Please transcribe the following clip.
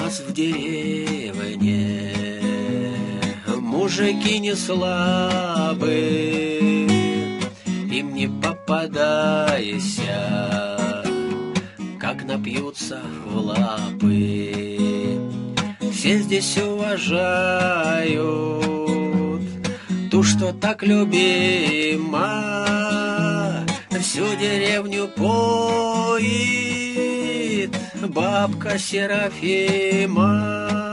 нас в деревне мужики не слабы, им не попадайся, как напьются в лапы. Все здесь уважают ту, что так любима, всю деревню поит бабка Серафима.